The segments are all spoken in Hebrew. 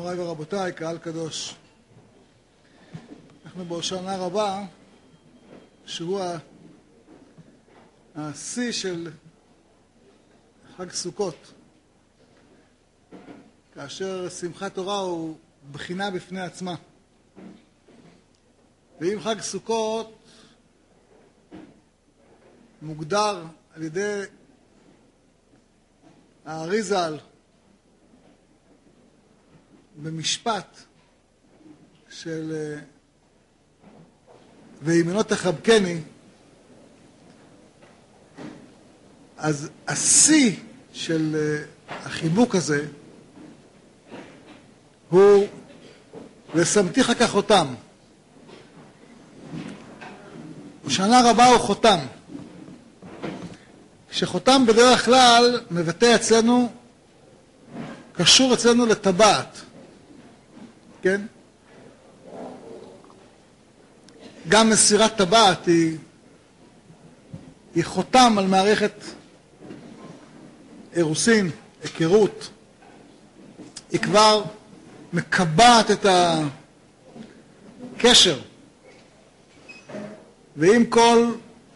מוריי ורבותיי, קהל קדוש. אנחנו בהושענא רבה, שהוא השיא של חג סוכות, כאשר שמחת תורה הוא בחינה בפני עצמה. ואם חג סוכות מוגדר על ידי האריז"ל במשפט של וימנו תחבקני, אז השיא של החיבוק הזה הוא ושמתיך כחותם. הושענא רבה הוא חותם. כשחותם בדרך כלל מבטא אצלנו, קשור אצלנו לטבעת, כן? גם מסירת טבעת היא חותם על מערכת אירוסין, היכרות. היא כבר מקבעת את הקשר. ועם כל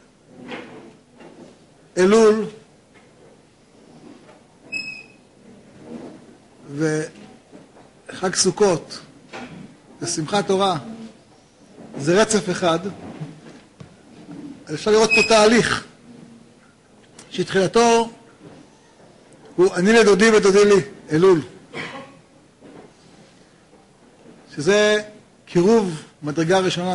אלול וחג סוכות ושמחת תורה זה רצף אחד, אז אפשר לראות פה תהליך שתחילתו הוא אני לדודי ודודי לי, אלול, שזה קירוב מדרגה ראשונה.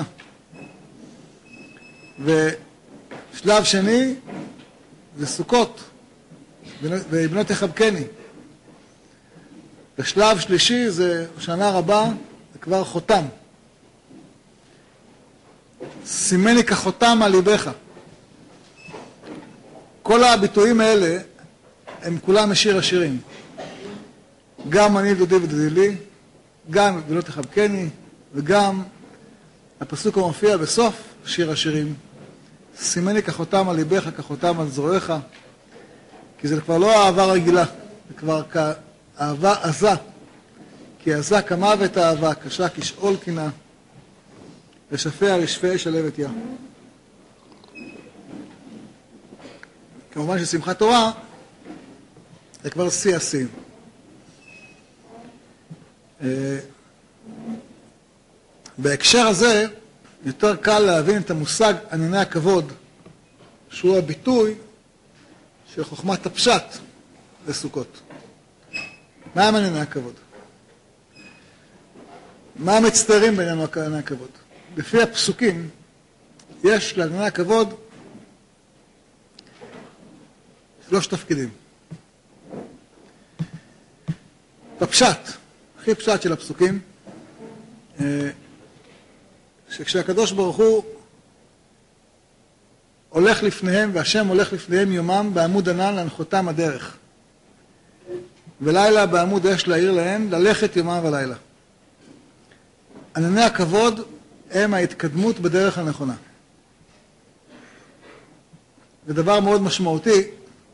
ושלב שני זה סוכות וימנו תחבקני. ושלב שלישי זה הושענא רבה, זה כבר חותם. שימני כחותם על ליבך. כל הביטויים האלה הם כולם משיר השירים. גם אני דודי ודודי לי, גם וימנו תחבקני, וגם הפסוק המופיע בסוף שיר השירים. שימני כחותם על ליבך, כחותם על זרועך. כי זה כבר לא אהבה רגילה, זה כבר אהבה עזה. כי עזה כמוות אהבה, קשה כשאול קנאה, ושפע לשפע שלהבת יה. כמובן ששמחת תורה זה כבר שיא השיאים. בהקשר הזה יותר קל להבין את המושג ענני הכבוד, שהוא הביטוי של חוכמת הפשט לסוכות. מה הם ענני הכבוד? מה המצטיירים בעניינו ענני הכבוד? לפי הפסוקים יש לענני הכבוד 3 תפקידים. בפשט, הכי פשט של הפסוקים, שכשהקדוש ברוך הוא הולך לפניהם, והשם הולך לפניהם יומם בעמוד ענן להנחותם הדרך, ולילה בעמוד אש להאיר להם ללכת יומם ולילה. ענני הכבוד הם ההתקדמות בדרך הנכונה. זה דבר מאוד משמעותי,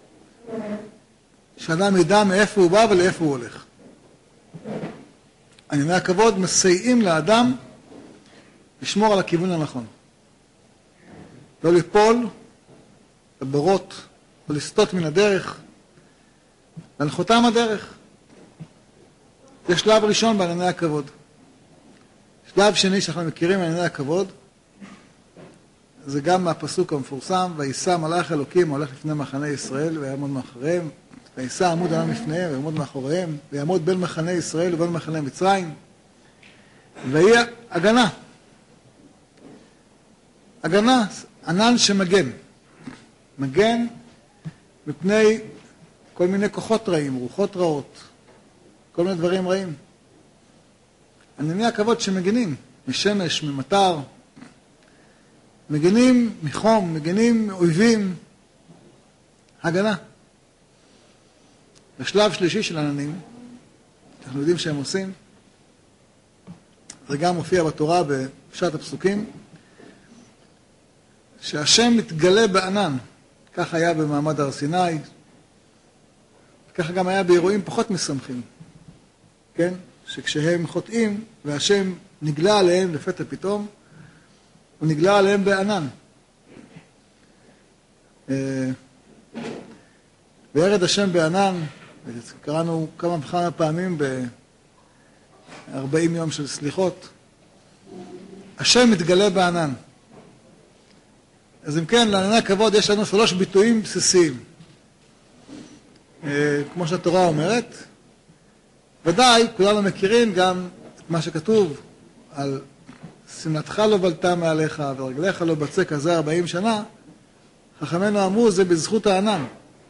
שאדם ידע מאיפה הוא בא ולאיפה הוא הולך. ענני הכבוד מסייעים לאדם לשמור על הכיוון הנכון. לא ליפול, לבורות, או לסטות מן הדרך, להנחותם הדרך. זה שלב ראשון בענני הכבוד. שלב שני שאנחנו מכירים ענני הכבוד, זה גם מהפסוק המפורסם, ויסע מלאך אלוקים הולך לפני מחנה ישראל ויעמוד מאחוריהם, ויסע עמוד ענן לפניהם ויעמוד מאחוריהם, ויעמוד בין מחנה ישראל ובין מחנה מצרים, ויהיה הגנה. הגנה, ענן שמגן. מגן מפני כל מיני כוחות רעים, רוחות רעות, כל מיני דברים רעים. ענני הכבוד שמגנים משמש, ממטר, מגנים מחום, מגנים מאויבים. הגנה. בשלב שלישי של עננים, אנחנו יודעים שהם עושים, זה גם מופיע בתורה בפשט הפסוקים, שהשם מתגלה בענן. כך היה במעמד הר סיני, ככה גם היה באירועים פחות משמחים, כן? שכשהם חוטאים והשם נגלה עליהם לפתע פתאום, הוא נגלה עליהם בענן. וירד השם בענן, קראנו כמה וכמה פעמים ב-40 יום של סליחות, השם מתגלה בענן. אז אם כן, לענני הכבוד יש לנו 3 ביטויים בסיסיים. כמו שהתורה אומרת, ודאי, כולנו מכירים גם את מה שכתוב על שמלתך לא בלטה מעליך ורגליך לא בצק הזה 40 שנה, חכמינו אמרו זה בזכות הענן.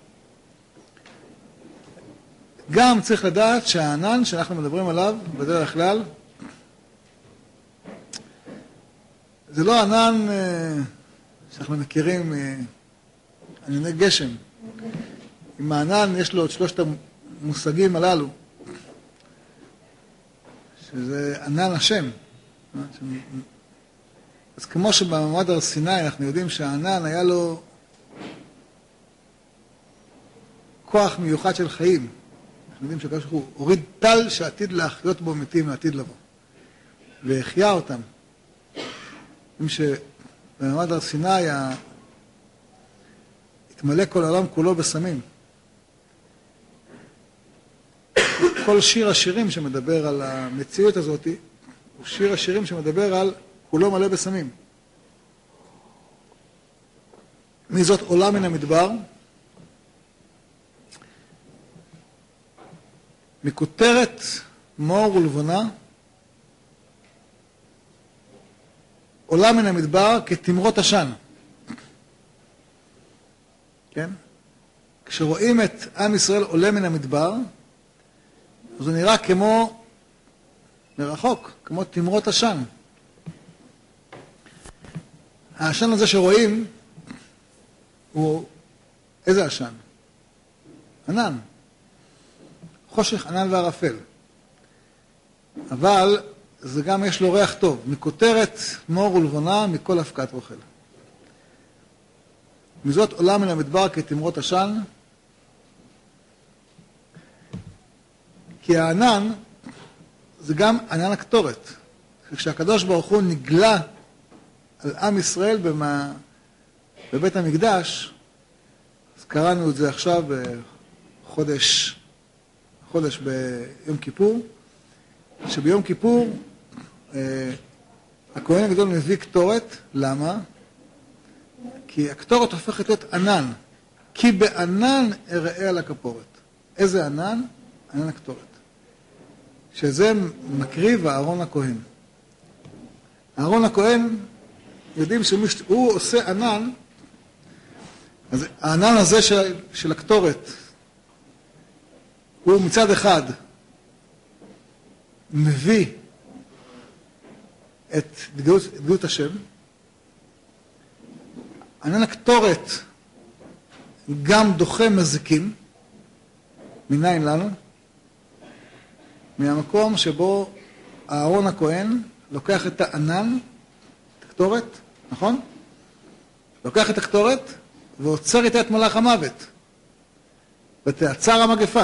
גם צריך לדעת שהענן שאנחנו מדברים עליו בדרך כלל, זה לא ענן שאנחנו מכירים ענני גשם. עם הענן יש לו את 3 המושגים הללו, שזה ענן השם. אז כמו שבמעמד הר סיני אנחנו יודעים שהענן היה לו כוח מיוחד של חיים. אנחנו יודעים שהקדוש ברוך הוא הוריד טל שעתיד להחיות בו מתים לעתיד לבוא. והחיה אותם. יודעים שבמעמד הר סיני התמלא כל העולם כולו בסמים. כל שיר השירים שמדבר על המציאות הזאת, הוא שיר השירים שמדבר על כולו מלא בסמים. מי זאת עולה מן המדבר? מכותרת מור ולבונה, עולה מן המדבר כתמרות עשן. כן? כשרואים את עם ישראל עולה מן המדבר, אז הוא נראה כמו, מרחוק, כמו תמרות עשן. העשן הזה שרואים, הוא איזה עשן? ענן. חושך, ענן וערפל. אבל זה גם יש לו ריח טוב, מכותרת מור ולבונה מכל הפקעת רוכל. מזאת עולה מן המדבר כתמרות עשן, כי הענן זה גם ענן הקטורת. כשהקדוש ברוך הוא נגלה על עם ישראל בבית המקדש, אז קראנו את זה עכשיו בחודש ביום כיפור, שביום כיפור הכהן הגדול מביא קטורת. למה? כי הקטורת הופכת להיות ענן. כי בענן אראה על הכפורת. איזה ענן? ענן הקטורת. שזה מקריב אהרון הכהן. אהרון הכהן, יודעים שהוא עושה ענן, אז הענן הזה של הקטורת, הוא מצד אחד מביא את התגלות השם. ענן הקטורת גם דוחה מזיקים. מניין לנו? מהמקום שבו אהרון הכהן לוקח את הענן, את הקטורת, נכון? לוקח את הקטורת ועוצר איתה את מלאך המוות. ותעצר המגפה.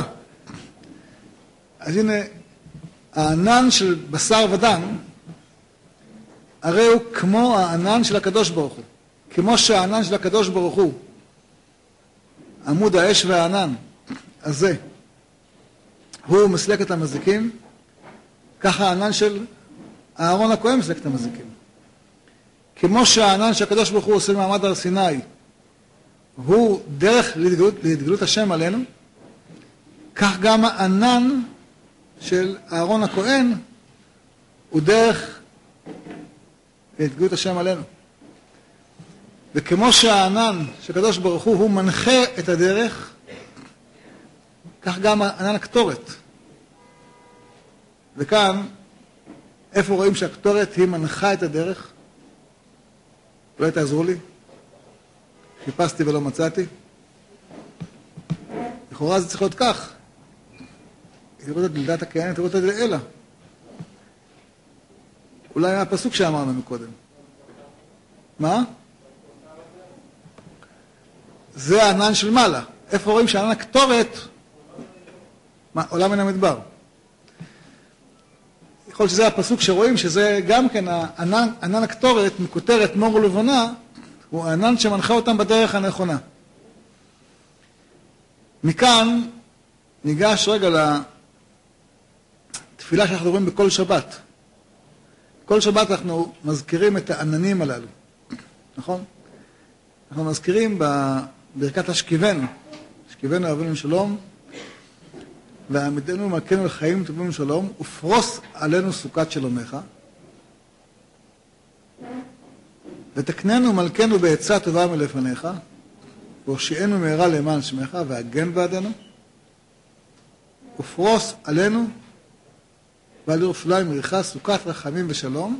אז הנה, הענן של בשר ודם, הרי הוא כמו הענן של הקדוש ברוך הוא. כמו שהענן של הקדוש ברוך הוא, עמוד האש והענן הזה, הוא מסלק את המזיקים, ככה הענן של אהרון הכהן מסלק את המזיקים. כמו שהענן שהקדוש ברוך הוא עושה במעמד הר סיני, הוא דרך להתגלות השם עלינו, כך גם הענן של אהרון הכהן הוא דרך להתגלות השם עלינו. וכמו שהענן של הקדוש ברוך הוא מנחה את הדרך, כך גם ענן הקטורת. וכאן, איפה רואים שהקטורת היא מנחה את הדרך? אולי תעזרו לי? חיפשתי ולא מצאתי. לכאורה זה צריך להיות כך. תראו את דלדת הכהן, תראו את הדלעילה. אולי מהפסוק שאמרנו מקודם. מה? זה הענן של מעלה. איפה רואים שענן הקטורת עולה מן המדבר? ככל שזה הפסוק שרואים שזה גם כן ענן הקטורת מכותרת מור ולבונה, הוא הענן שמנחה אותם בדרך הנכונה. מכאן ניגש רגע לתפילה שאנחנו רואים בכל שבת. כל שבת אנחנו מזכירים את העננים הללו, נכון? אנחנו מזכירים בברכת השכיבנו, השכיבנו אבינו שלום, ועמידנו מלכנו לחיים טובים ושלום, ופרוס עלינו סוכת שלומך, ותקננו מלכנו בעצה טובה מלפניך, והושיענו מהרה למען שמך, והגן בעדנו, ופרוס עלינו ועל ירושלים עירך סוכת רחמים ושלום.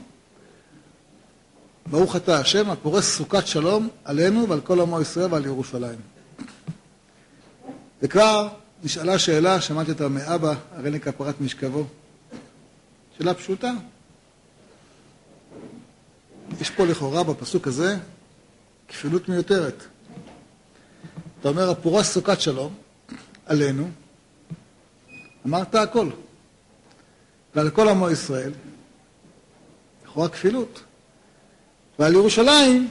ברוך אתה השם הפורס סוכת שלום עלינו ועל כל עמו ישראל ועל ירושלים. וכבר נשאלה שאלה, שמעתי אותה מאבא, הריני כפרת משכבו. שאלה פשוטה. יש פה לכאורה בפסוק הזה כפילות מיותרת. אתה אומר, הפורס סוכת שלום עלינו, אמרת הכל. ועל כל עמו ישראל, לכאורה כפילות. ועל ירושלים,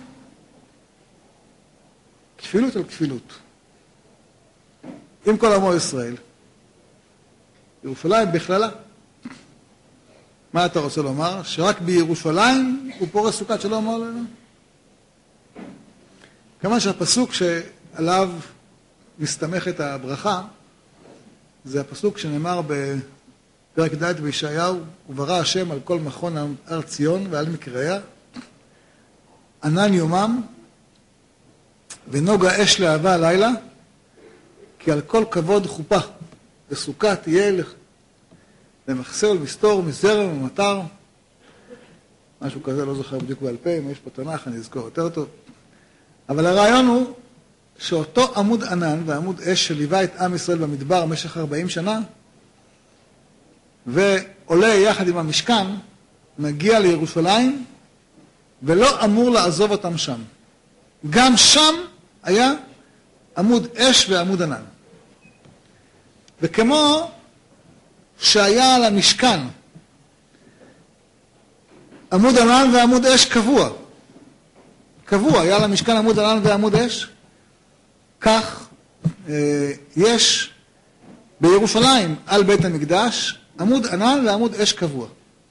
כפילות על כפילות. עם כל עמו ישראל, ירושלים בכללה. מה אתה רוצה לומר? שרק בירושלים הוא פורס סוכת שלום עלינו? כמה שהפסוק שעליו מסתמכת הברכה, זה הפסוק שנאמר בפרק ד' בישעיהו, וברא השם על כל מכון הר ציון ועל מקריה, ענן יומם ונוגה אש להבה לילה, כי על כל כבוד חופה וסוכה תהיה למחסר ולמסתור מזרם ומטר, משהו כזה, לא זוכר בדיוק בעל פה, אם יש פה תנ"ך אני אזכור יותר טוב. אבל הרעיון הוא שאותו עמוד ענן ועמוד אש שליווה את עם ישראל במדבר במשך 40 שנה, ועולה יחד עם המשכן, מגיע לירושלים, ולא אמור לעזוב אותם שם. גם שם היה עמוד אש ועמוד ענן. וכמו שהיה על המשכן עמוד ענן ועמוד אש קבוע, היה על המשכן עמוד ענן ועמוד אש, כך יש בירושלים על בית המקדש עמוד ענן ועמוד אש קבוע.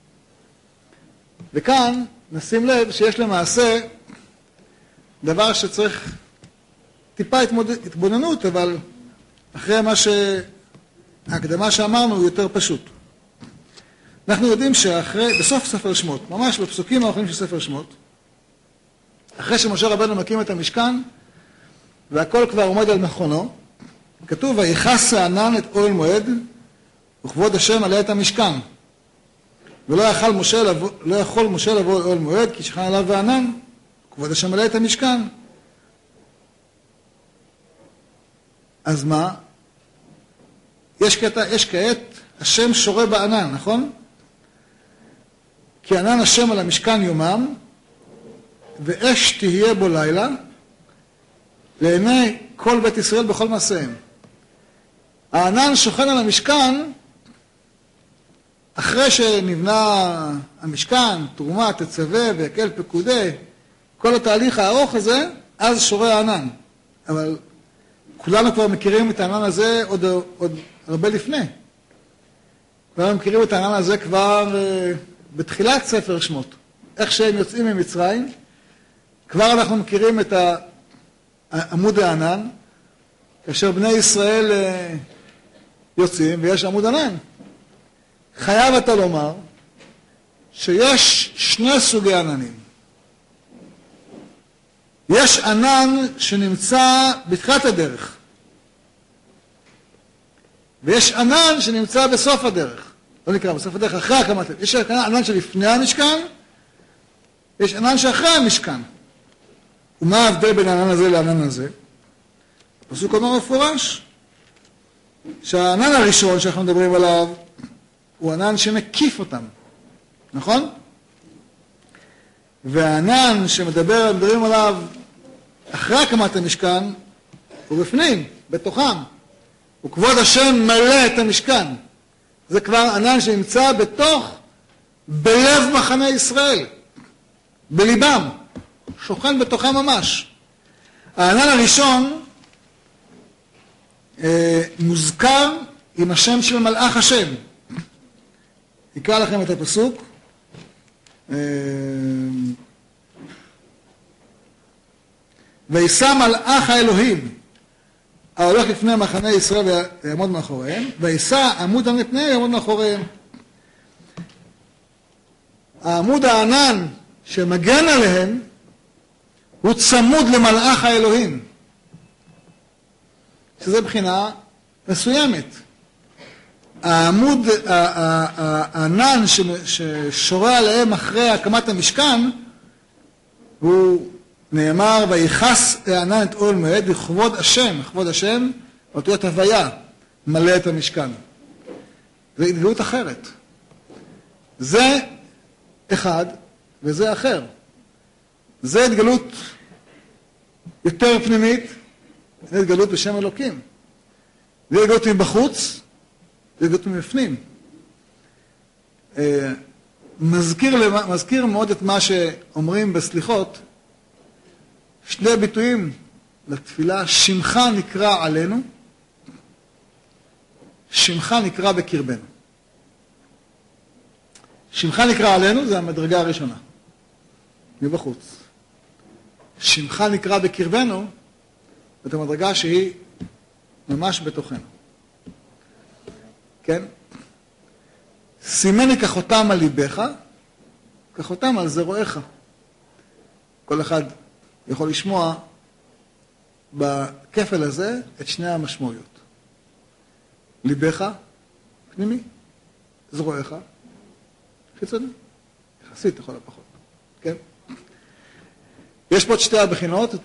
וכאן נשים לב שיש למעשה דבר שצריך טיפה התבוננות, אבל אחרי ההקדמה שאמרנו הוא יותר פשוט. אנחנו יודעים בסוף ספר שמות, ממש בפסוקים האחרונים של ספר שמות, אחרי שמשה רבנו מקים את המשכן, והכל כבר עומד על מכונו, כתוב, ויכס הענן את אוהל מועד, וכבוד השם עלה את המשכן. ולא יכול משה לבוא אל אוהל מועד, כי שכן עליו וענן, כבוד השם עלה את המשכן. אז מה? יש כעת, השם שורה בענן, נכון? כי ענן השם על המשכן יומם, ואש תהיה בו לילה, לעיני כל בית ישראל בכל מעשיהם. הענן שוכן על המשכן, אחרי שנבנה המשכן, תרומה, תצווה ויקל פקודי, כל התהליך הארוך הזה, אז שורה הענן. אבל כולנו כבר מכירים את הענן הזה עוד הרבה לפני. כולנו מכירים את הענן הזה כבר בתחילת ספר שמות. איך שהם יוצאים ממצרים, כבר אנחנו מכירים את עמוד הענן, כאשר בני ישראל יוצאים ויש עמוד ענן. חייב אתה לומר שיש שני סוגי עננים. יש ענן שנמצא בתחילת הדרך, ויש ענן שנמצא בסוף הדרך. לא נקרא בסוף הדרך, אחרי הקמת. יש ענן שלפני המשכן, יש ענן שאחרי המשכן. ומה ההבדל בין הענן הזה לענן הזה? הפסוק אומר מפורש שהענן הראשון שאנחנו מדברים עליו הוא ענן שמקיף אותם, נכון? והענן שמדברים עליו אחרי הקמת המשכן הוא בפנים, בתוכם. וכבוד השם מלא את המשכן. זה כבר ענן שנמצא בתוך בלב מחנה ישראל, בליבם, שוכן בתוכם ממש. הענן הראשון מוזכר עם השם של מלאך השם. אקרא לכם את הפסוק. וישא מלאך האלוהים ההולך לפני מחנה ישראל ויעמוד מאחוריהם, וישא עמוד המפנה ויעמוד מאחוריהם. העמוד הענן שמגן עליהם הוא צמוד למלאך האלוהים, שזה בחינה מסוימת. העמוד הענן ששורה עליהם אחרי הקמת המשכן, הוא נאמר, ויחס הענן את אוהל מועד לכבוד השם, לכבוד השם, אותיות הוויה, מלא את המשכן. זה התגלות אחרת. זה אחד וזה אחר. זה התגלות יותר פנימית, זה התגלות בשם אלוקים. זה התגלות מבחוץ, זה התגלות מבפנים. מזכיר מאוד את מה שאומרים בסליחות, שני ביטויים לתפילה, שמך נקרא עלינו, שמך נקרא בקרבנו. שמך נקרא עלינו זה המדרגה הראשונה, מבחוץ. שמך נקרא בקרבנו, זאת המדרגה שהיא ממש בתוכנו. כן? סימני כחותם על ליבך, כחותם על זרועך. כל אחד יכול לשמוע בכפל הזה את שני המשמעויות. ליבך, פנימי, זרועך, חיצוני, יחסית לכל הפחות. כן? יש פה את שתי הבחינות,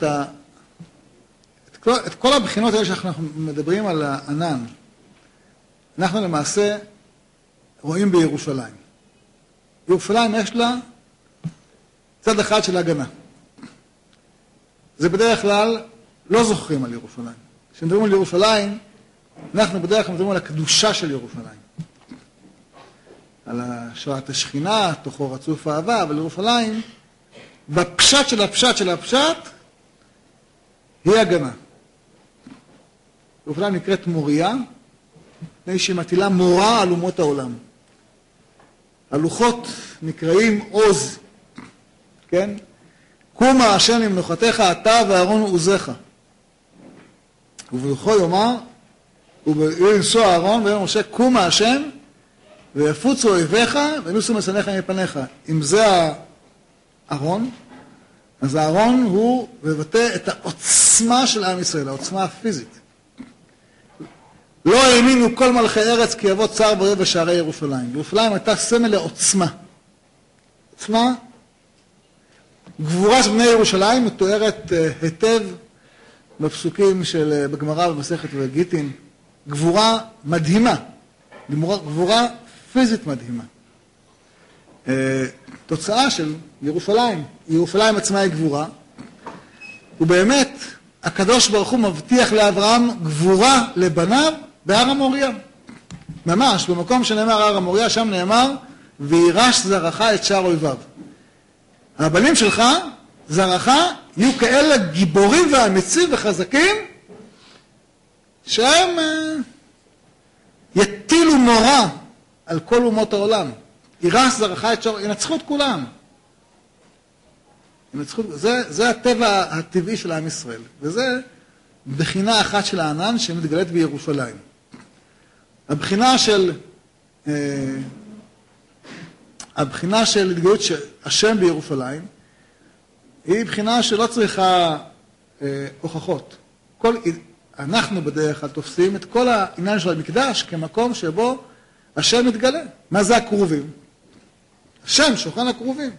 את כל הבחינות האלה שאנחנו מדברים על הענן, אנחנו למעשה רואים בירושלים. ירושלים יש לה צד אחד של הגנה. זה בדרך כלל לא זוכרים על ירושלים. כשמדברים על ירושלים, אנחנו בדרך כלל מדברים על הקדושה של ירושלים. על שואת השכינה, תוכו רצוף האהבה, אבל ירושלים, בפשט של הפשט של הפשט, היא הגנה. ירושלים נקראת מוריה, לפני שהיא מטילה מורה על אומות העולם. הלוחות נקראים עוז, כן? קומה השם למנוחתך, אתה ואהרון עוזך. ובלכו יאמר, וינשוא אהרון ויאמר משה, קומה השם, ויפוצו אויביך, וינוסו משנאיך מפניך. אם זה הארון, אז הארון הוא מבטא את העוצמה של עם ישראל, העוצמה הפיזית. לא האמינו כל מלכי ארץ כי יבוא צער ואויב בשערי ירושלים. ירושלים הייתה סמל לעוצמה. עוצמה, גבורה של בני ירושלים מתוארת היטב בפסוקים של בגמרא במסכת וגיטין. גבורה מדהימה, גבורה פיזית מדהימה. תוצאה של ירושלים, ירושלים עצמה היא גבורה, ובאמת הקדוש ברוך הוא מבטיח לאברהם גבורה לבניו בהר המוריה. ממש, במקום שנאמר הר המוריה, שם נאמר, וירש זרעך את שער אויביו. הבנים שלך, זרעך, יהיו כאלה גיבורים ואמיצים וחזקים, שהם יטילו מורה על כל אומות העולם. ירש זרעך את שער, ינצחו את כולם. זה הטבע הטבעי של עם ישראל, וזה בחינה אחת של הענן שמתגלית בירושלים. הבחינה של התגלות השם בירושלים היא בחינה שלא צריכה הוכחות. אנחנו בדרך כלל תופסים את כל העניין של המקדש כמקום שבו השם מתגלה. מה זה הקרובים? השם שוכן הקרובים.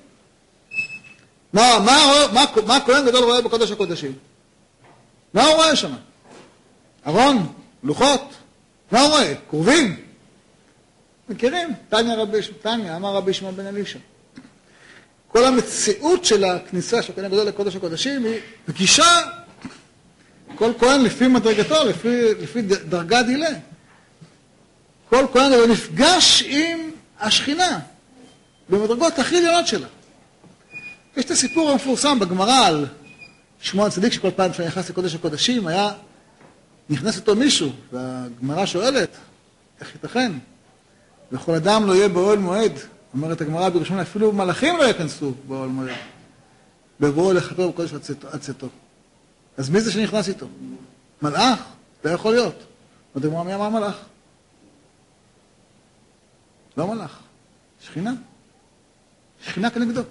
מה כהן גדול רואה בקודש הקודשים? מה הוא רואה שם? ארון, לוחות, מה הוא רואה? קרובים. מכירים? תניא, אמר רבי שמעון בן אלישע. כל המציאות של הכניסה של כהן גדול לקודש הקודשים היא פגישה, כל כהן לפי מדרגתו, לפי דרגה דילה. כל כהן גדול נפגש עם השכינה. במדרגות הכי עליונות שלה. יש את הסיפור המפורסם בגמרא על שמואל הצדיק, שכל פעם שנכנס לקודש הקודשים, נכנס אותו מישהו, והגמרא שואלת, איך ייתכן? וכל אדם לא יהיה באוהל מועד. אומרת הגמרא בירושלים, אפילו מלאכים לא יכנסו באוהל מועד. בבואו לכפר בקודש עד צאתו. אז מי זה שנכנס איתו? מלאך? לא יכול להיות. עוד הגמרא, מי אמר מלאך? לא מלאך. שכינה. שכינה כנגדו.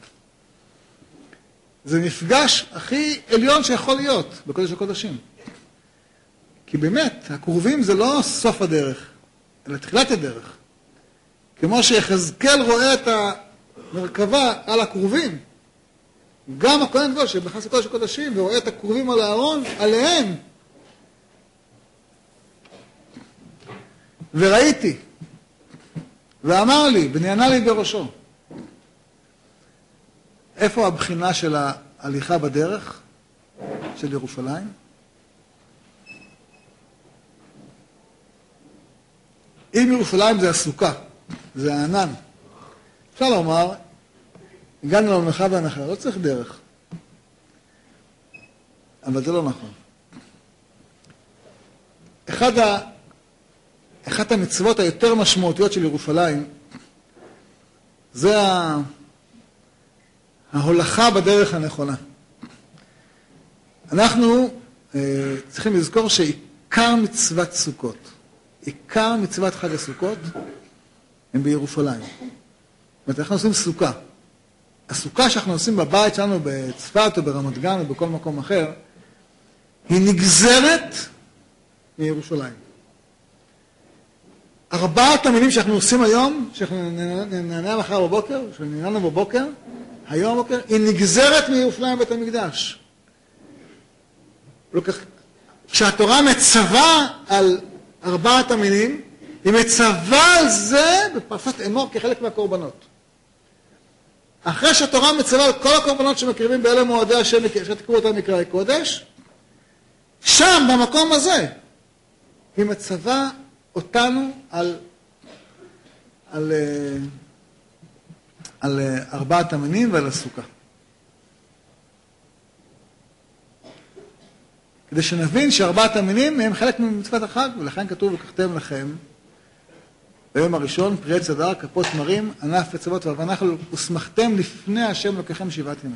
זה מפגש הכי עליון שיכול להיות בקודש הקודשים. כי באמת, הקרובים זה לא סוף הדרך, אלא תחילת הדרך. כמו שיחזקאל רואה את המרכבה על הקרובים, גם הכהן הגדול שנכנס לקודש הקודשים ורואה את הקרובים על הארון, עליהם. וראיתי, ואמר לי, ונענה לי בראשו. איפה הבחינה של ההליכה בדרך של ירושלים? אם ירושלים זה הסוכה, זה הענן. אפשר לומר, הגענו למנוחה והנחלה, לא צריך דרך. אבל זה לא נכון. אחת המצוות היותר משמעותיות של ירושלים, זה ההולכה בדרך הנכונה. אנחנו צריכים לזכור שעיקר מצוות סוכות, עיקר מצוות חג הסוכות, הם בירושלים. זאת אומרת, אנחנו עושים סוכה. הסוכה שאנחנו עושים בבית שלנו בצפת או ברמת גן או בכל מקום אחר, היא נגזרת מירושלים. 4 המילים שאנחנו עושים היום, שאנחנו נענה מחר בבוקר, שנעננו בבוקר, היום בבוקר, היא נגזרת מירושלים בית המקדש. כשהתורה מצווה על 4 המילים, היא מצווה על זה בפרשת אמור כחלק מהקורבנות. אחרי שהתורה מצווה על כל הקורבנות שמקריבים באלה מועדי השם, שתקראו אותם מקראי קודש, שם, במקום הזה, היא מצווה אותנו על 4 המינים ועל הסוכה. כדי שנבין ש4 המינים הם חלק ממצוות החג, ולכן כתוב לקחתם לכם ביום הראשון פרי עץ הדר, כפות תמרים, ענף וצוות ואבנחל, ושמחתם לפני השם לוקחם 7 ימים.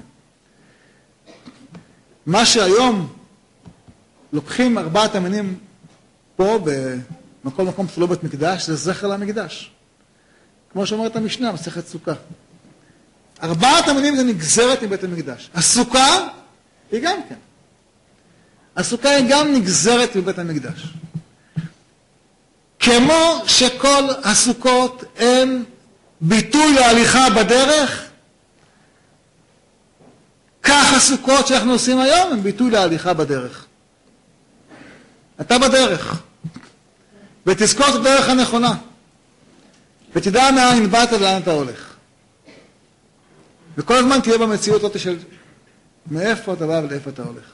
מה שהיום לוקחים 4 המינים פה בכל מקום שלא בית מקדש, זה זכר למקדש. כמו שאומרת המשנה, מסכת סוכה. 4 המינים זה נגזרת מבית המקדש. הסוכה היא גם כן. הסוכה היא גם נגזרת מבית המקדש. כמו שכל הסוכות הן ביטוי להליכה בדרך, כך הסוכות שאנחנו עושים היום הן ביטוי להליכה בדרך. אתה בדרך, ותזכור את הדרך הנכונה, ותדע מאין באת ולאן אתה הולך. וכל הזמן תהיה במציאות אותה של מאיפה אתה בא ולאיפה אתה הולך.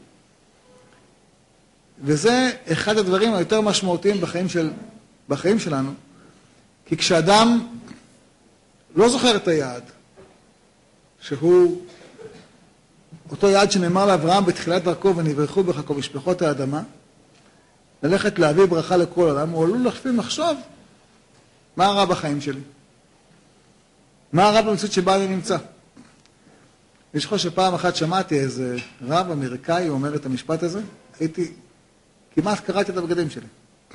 וזה אחד הדברים היותר משמעותיים בחיים שלנו, כי כשאדם לא זוכר את היעד, שהוא אותו יעד שנאמר לאברהם בתחילת דרכו ונברכו בך כל משפחות האדמה, ללכת להביא ברכה לכל עולם, הוא עלול לפעמים לחשוב, מה הרע בחיים שלי? מה הרע במציאות שבה אני נמצא? אני חושב שפעם אחת שמעתי איזה רב אמריקאי אומר את המשפט הזה, כמעט קראתי את הבגדים שלי.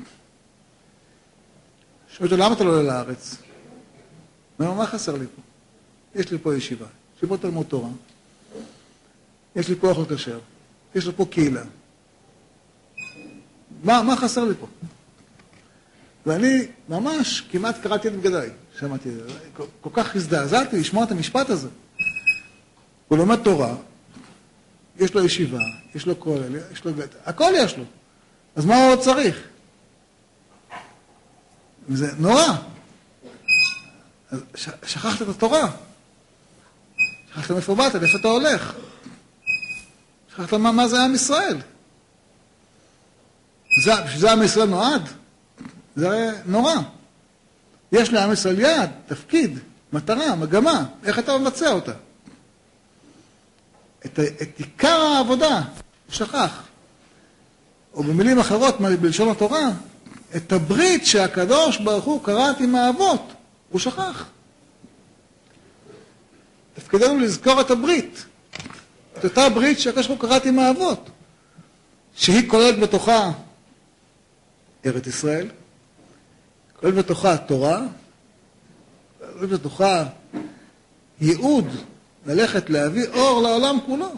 שואלת לו, למה אתה לא עולה לארץ? הוא אומר, מה חסר לי פה? יש לי פה ישיבה, יש לי פה תלמוד תורה, יש לי פה אוכל כשר, יש לי פה קהילה. מה חסר לי פה? ואני ממש כמעט קראתי את בגדיי, שמעתי את זה. כל כך הזדעזעתי לשמוע את המשפט הזה. הוא לומד תורה, יש לו ישיבה, יש לו כולל, יש לו בית, הכל יש לו. אז מה הוא עוד צריך? זה נורא. שכחת את התורה. שכחת מאיפה באת, לאיפה אתה הולך. שכחת מה זה עם ישראל. שזה עם ישראל נועד. זה נורא. יש לעם ישראל יעד, תפקיד. מטרה, מגמה, איך אתה מבצע אותה. את עיקר העבודה הוא שכח. או במילים אחרות, בלשון התורה, את הברית שהקדוש ברוך הוא כרת עם האבות, הוא שכח. תפקידנו לזכור את הברית. את אותה ברית שהקדוש ברוך הוא כרת עם האבות. שהיא כוללת בתוכה ארץ ישראל, כוללת בתוכה תורה, כוללת בתוכה ייעוד ללכת להביא אור לעולם כולו.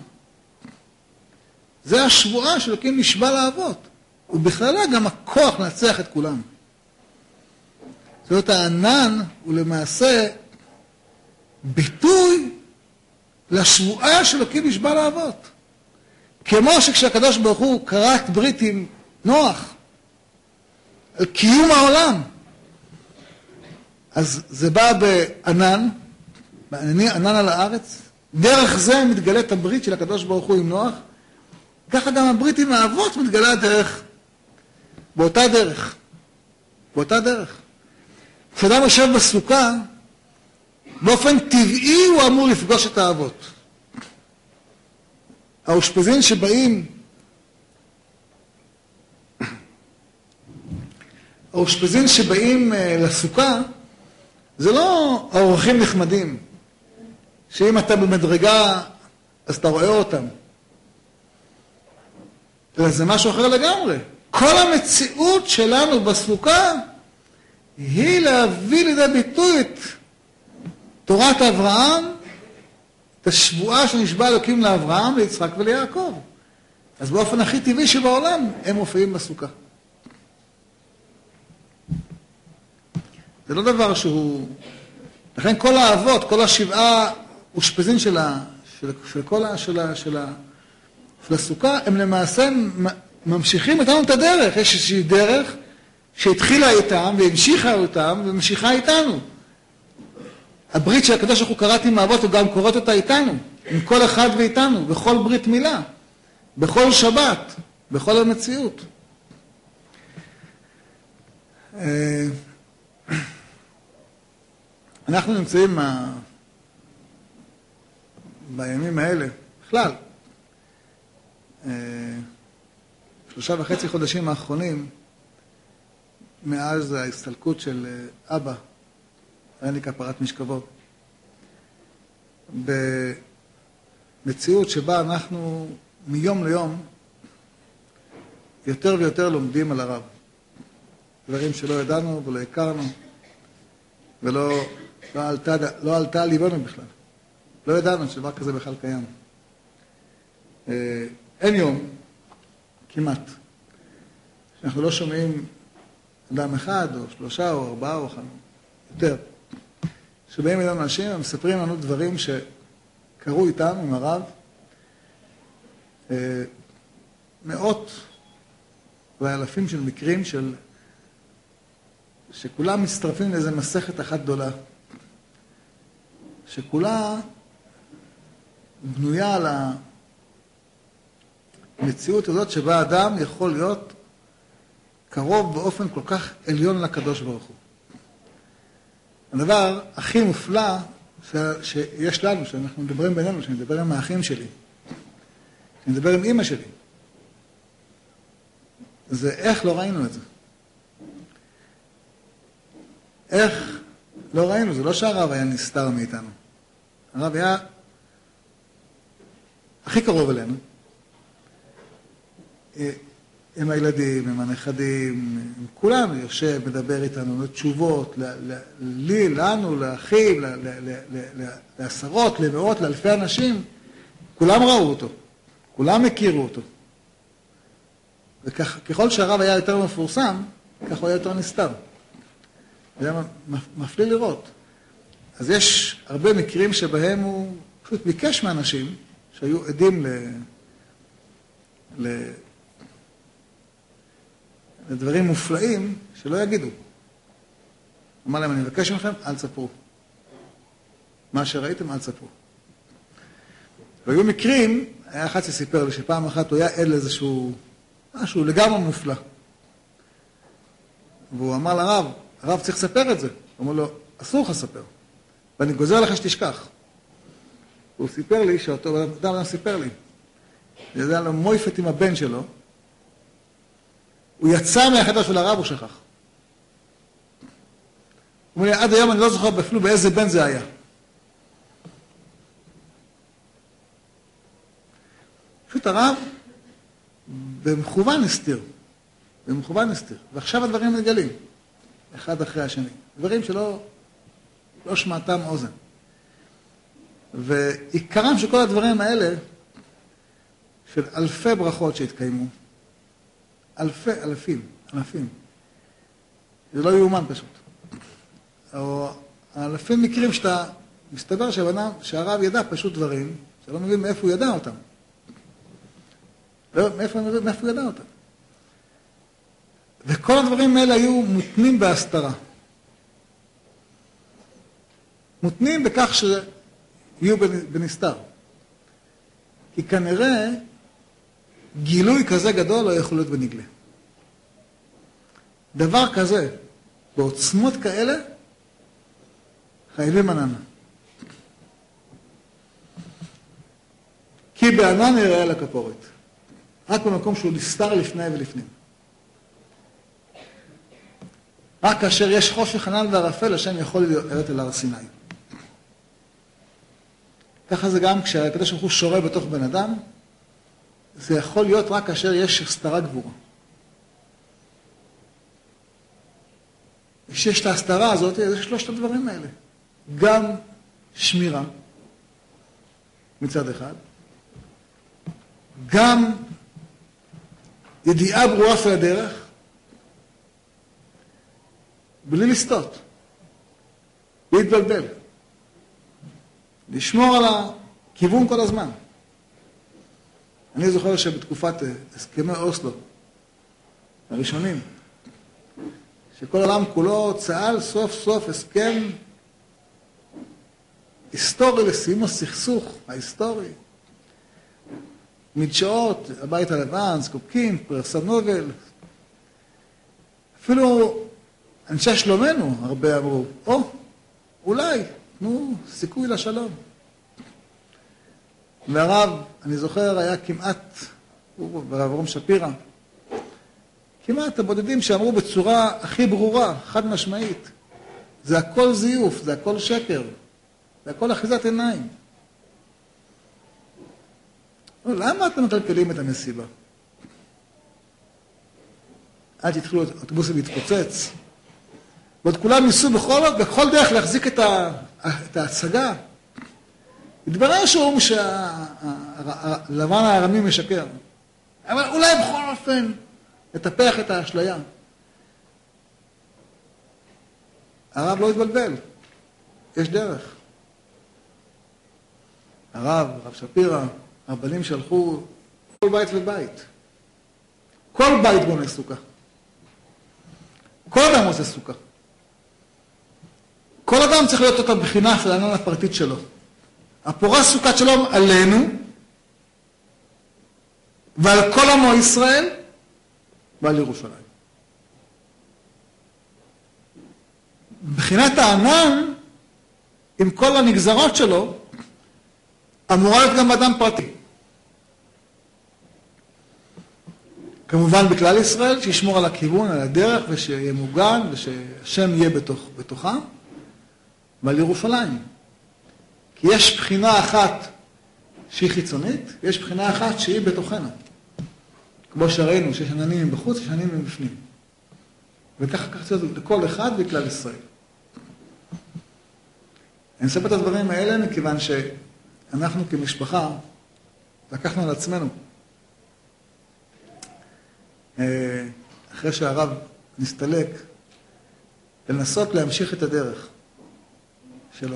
זה השבועה שאלוקים נשבע לאבות. ובכללה גם הכוח לנצח את כולם. זאת אומרת, הענן הוא למעשה ביטוי לשבועה שאלוקים נשבע לאבות. כמו שכשהקדוש ברוך הוא כרת ברית עם נוח, על קיום העולם, אז זה בא בענן, ענן על הארץ, דרך זה מתגלית הברית של הקדוש ברוך הוא עם נוח, ככה גם הברית עם האבות מתגלה דרך, באותה דרך. באותה דרך. כשאדם יושב בסוכה, באופן טבעי הוא אמור לפגוש את האבות. האושפזין שבאים לסוכה, זה לא האורחים נחמדים, שאם אתה במדרגה, אז אתה רואה אותם. זה משהו אחר לגמרי. כל המציאות שלנו בסוכה היא להביא לידי ביטוי את תורת אברהם, את השבועה שנשבע אלוקים לאברהם, ליצחק וליעקב. אז באופן הכי טבעי שבעולם הם מופיעים בסוכה. זה לא דבר שהוא... לכן כל האבות, כל השבעה אושפזין של הסוכה, הם למעשה ממשיכים איתנו את הדרך. יש איזושהי דרך שהתחילה איתם והמשיכה אותם וממשיכה איתנו. הברית של הקדוש ברוך הוא כרת עם האבות, הוא גם קוראת אותה איתנו, עם כל אחד ואיתנו, בכל ברית מילה, בכל שבת, בכל המציאות. אנחנו נמצאים בימים האלה, בכלל, 3.5 חודשים האחרונים, מאז ההסתלקות של אבא, רני כפרת משכבו, במציאות שבה אנחנו מיום ליום יותר ויותר לומדים על הרב. דברים שלא ידענו ולא הכרנו, ולא עלתה ליבנו בכלל. לא ידענו שדבר כזה בכלל קיים. אין יום, כמעט, שאנחנו לא שומעים אדם אחד או 3 או 4 או 5, יותר, שבאים אלינו אנשים ומספרים לנו דברים שקרו איתם עם הרב, מאות ואלפים של מקרים שכולם מצטרפים לאיזו מסכת אחת גדולה, שכולה בנויה על המציאות הזאת שבה אדם יכול להיות קרוב באופן כל כך עליון לקדוש ברוך הוא. הדבר הכי מופלא שיש לנו, שאנחנו מדברים בינינו, שאני מדבר עם האחים שלי, שאני מדבר עם אמא שלי, זה איך לא ראינו את זה. איך לא ראינו? זה לא שהרב היה נסתר מאיתנו. הרב היה הכי קרוב אלינו. עם הילדים, עם הנכדים, עם כולנו יושב, מדבר איתנו, תשובות, לי, לנו, לאחים, לעשרות, למאות, לאלפי אנשים. כולם ראו אותו. כולם הכירו אותו. וככל שהרב היה יותר מפורסם, כך הוא היה יותר נסתר. זה היה מפליא לראות. אז יש הרבה מקרים שבהם הוא פשוט ביקש מאנשים שהיו עדים לדברים מופלאים שלא יגידו. אמר להם, אני מבקש מכם, אל תספרו. מה שראיתם, אל תספרו. והיו מקרים, היה אחד שסיפר לי שפעם אחת הוא היה עד לאיזשהו משהו לגמרי מופלא. והוא אמר לרב, הרב צריך לספר את זה. הוא אמר לו, אסור לך לספר. ואני גוזר לך שתשכח. הוא סיפר לי, שאותו אדם סיפר לי, זה היה לו מויפת עם הבן שלו, הוא יצא מהחדר של הרב, הוא שכח. הוא אומר לי, עד היום אני לא זוכר אפילו באיזה בן זה היה. פשוט הרב במכוון הסתיר. במכוון הסתיר. ועכשיו הדברים נגלים, אחד אחרי השני. דברים שלא שמעתם אוזן. ועיקרם של כל הדברים האלה, של אלפי ברכות שהתקיימו, אלפים. זה לא יאומן פשוט. או אלפים מקרים שאתה מסתבר שהרב ידע פשוט דברים, שאתה לא מבין מאיפה הוא ידע אותם. מאיפה הוא ידע אותם. וכל הדברים האלה היו מותנים בהסתרה. מותנים בכך שיהיו בנסתר. כי כנראה גילוי כזה גדול לא יכול להיות בנגלה. דבר כזה, בעוצמות כאלה, חייבים עננה. כי בענן יראה לכפורת. רק במקום שהוא נסתר לפני ולפנים. רק כאשר יש חושך ענן וערפל, השם יכול לרדת אל הר סיני. ככה זה גם כשהקדוש ברוך הוא שורה בתוך בן אדם, זה יכול להיות רק כאשר יש הסתרה גבורה. כשיש את ההסתרה הזאת, יש שלושת הדברים האלה. גם שמירה, מצד אחד, גם ידיעה ברורה של הדרך, בלי לסטות, להתבלבל, לשמור על הכיוון כל הזמן. אני זוכר שבתקופת הסכמי אוסלו הראשונים, שכל העולם כולו צהל סוף סוף הסכם היסטורי לסיום הסכסוך ההיסטורי. מדשאות, הבית הלבן, זקוקים, פרס נובל. אפילו אנשי שלומנו הרבה אמרו, אולי, תנו סיכוי לשלום. והרב, אני זוכר, היה כמעט, הוא והרב אברהם שפירא, כמעט הבודדים שאמרו בצורה הכי ברורה, חד משמעית, זה הכל זיוף, זה הכל שקר, זה הכל אחיזת עיניים. למה אתם מקלקלים את המסיבה? עד שהתחילו האוטובוסים להתפוצץ, ועוד כולם ניסו בכל דרך להחזיק את ההצגה. התברר שאומרים שהלבן הארמי משקר. אבל אולי בכל אופן לטפח את האשליה. הרב לא התבלבל. יש דרך. הרב שפירא, הרבנים שלחו כל בית ובית. כל בית בונה סוכה. כל אדם עושה סוכה. כל אדם צריך להיות אותה בחינה של הענן הפרטית שלו. הפורש סוכת שלום עלינו, ועל כל עמו ישראל, ועל ירושלים. בחינת הענן, עם כל הנגזרות שלו, אמורה להיות גם אדם פרטי. כמובן בכלל ישראל, שישמור על הכיוון, על הדרך, ושיהיה מוגן, ושהשם יהיה בתוכה, ועל ירושלים. כי יש בחינה אחת שהיא חיצונית, ויש בחינה אחת שהיא בתוכנו. כמו שראינו, שיש עננים מבחוץ, יש עננים מבפנים. וככה צריך לכל אחד בכלל ישראל. אני אספר את הדברים האלה מכיוון שאנחנו כמשפחה לקחנו על עצמנו. אחרי שהרב נסתלק, לנסות להמשיך את הדרך שלו.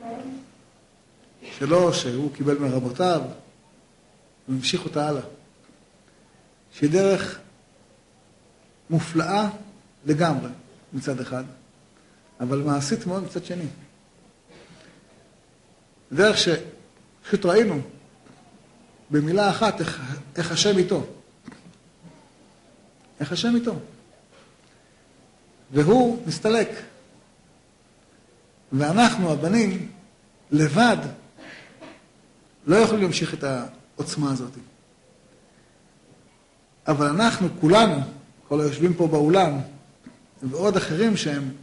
שהוא קיבל מרבותיו, וממשיך אותה הלאה. שהיא דרך מופלאה לגמרי, מצד אחד, אבל מעשית מאוד מצד שני. דרך שפשוט ראינו, במילה אחת, איך השם איתו. איך השם איתו. והוא מסתלק. ואנחנו, הבנים, לבד, לא יכולים להמשיך את העוצמה הזאת. אבל אנחנו, כולנו, כל היושבים פה באולם, ועוד אחרים שהם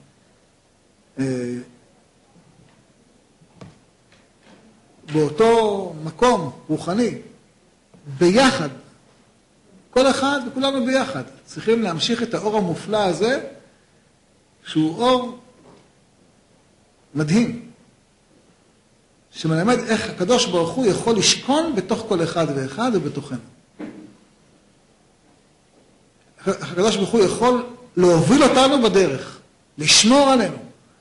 באותו מקום רוחני, ביחד, כל אחד וכולנו ביחד, צריכים להמשיך את האור המופלא הזה, שהוא אור מדהים, שמלמד איך הקדוש ברוך הוא יכול לשכון בתוך כל אחד ואחד ובתוכנו. הקדוש ברוך הוא יכול להוביל אותנו בדרך, לשמור עלינו.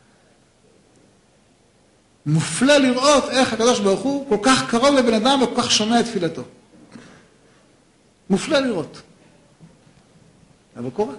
מופלא לראות איך הקדוש ברוך הוא כל כך קרוב לבן אדם וכל כך שומע את תפילתו. מופלא לראות. אבל קורה.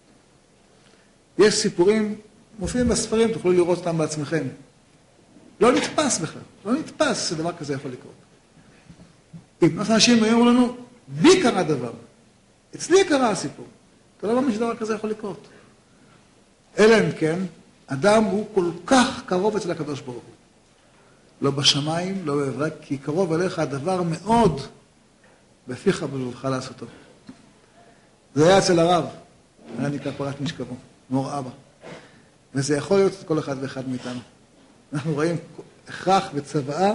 יש סיפורים, מופיעים בספרים, תוכלו לראות אותם בעצמכם. לא נתפס בכלל, לא נתפס שדבר כזה יכול לקרות. אם אנשים היו לנו, בי קרה דבר. אצלי קרה הסיפור. אתה לא מאמין שדבר כזה יכול לקרות. אלא אם כן, אדם הוא כל כך קרוב אצל הקדוש ברוך הוא. לא בשמיים, לא בעברך, כי קרוב אליך הדבר מאוד בפיך ובלבבך לעשותו. זה היה אצל הרב, היה נקרא פרת משכבו, מור אבא. וזה יכול להיות את כל אחד ואחד מאיתנו. אנחנו רואים הכרח וצוואה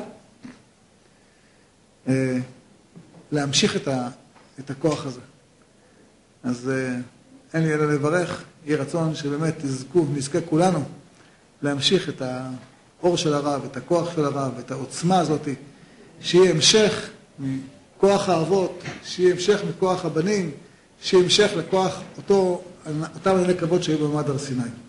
להמשיך את הכוח הזה. אז אין לי אלא לברך, יהיה רצון שבאמת נזכה כולנו להמשיך את האור של הרב, את הכוח של הרב, את העוצמה הזאת, שיהיה המשך מכוח האבות, שיהיה המשך מכוח הבנים, שיהיה המשך לכוח אותם ענייני כבוד שהיו במעמד הר סיני.